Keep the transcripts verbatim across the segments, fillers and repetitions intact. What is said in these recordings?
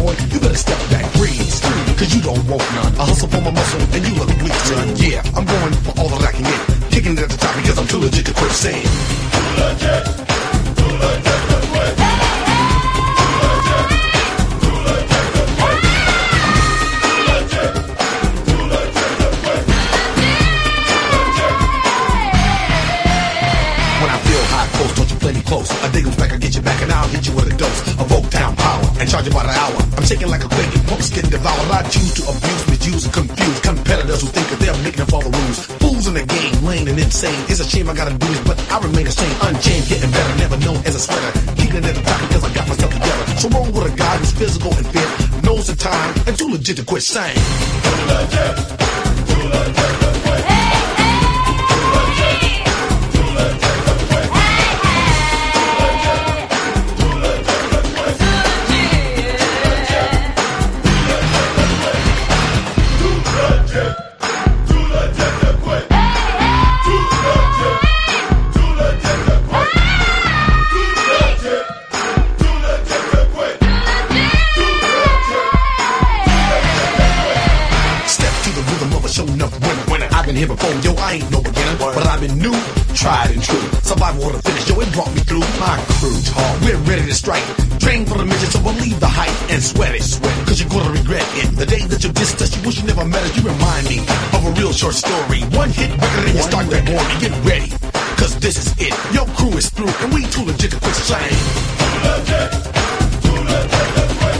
boy, you better step back, freeze. Cause you don't want none. I hustle for my muscle and you look weak, son. Yeah, I'm going for all that I can get. Kicking it at the top because I'm too legit to quit saying. Too legit, too legit to quit. Close. I dig 'em back, I get you back, and I'll hit you with a dose of Oak Town power and charge you by the hour. I'm shaking like a quake, punks getting devoured. I choose to abuse, misuse, and confuse competitors who think that they're making up all the rules. Fools in the game, lame and insane. It's a shame I gotta do this, but I remain the same, unchanged, getting better, never known as a sweater. Keeping it at the top because I got myself together. So roll with a guy who's physical and fit, knows the time, and too legit to quit saying. Too legit, too legit to quit. Here before, yo, I ain't no beginner, but I've been new, tried and true. Survival or the finish, yo, it brought me through. My crew talk, we're ready to strike. Train for the mission, so believe the hype and sweat it, sweat it, cause you're gonna regret it. The day that you dissed us, you wish you never met us. You remind me of a real short story. One hit record and you start that morning. Get ready, cause this is it. Your crew is through, and we too legit to quit saying. Too legit, too legit to quit.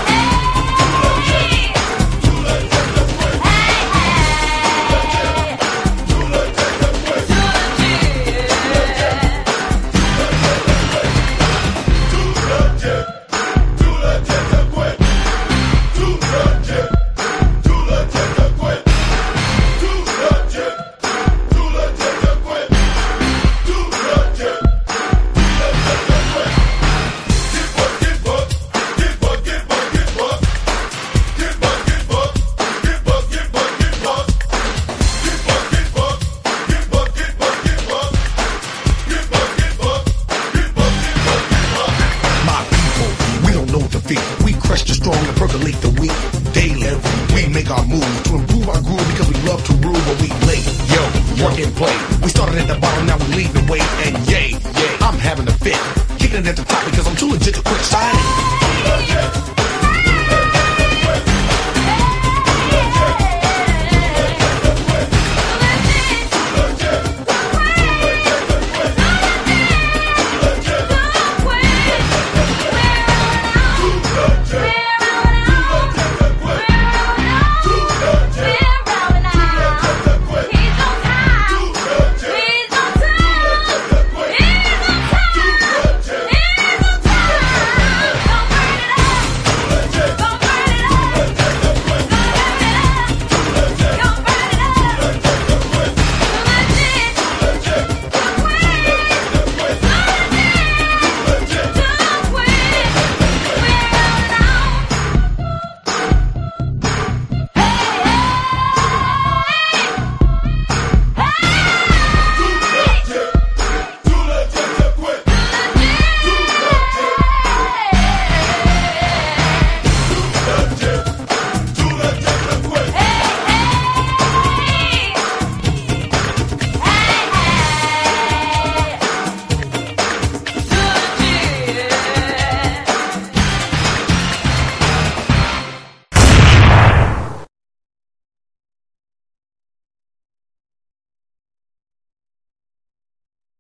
We crush the strong and percolate the weak daily. We make our moves to improve our groove because we love to rule, but we late. Yo, work and play. We started at the bottom, now we lead the way. And yay, yay, I'm having a fit. Kicking it at the top because I'm too legit to quit.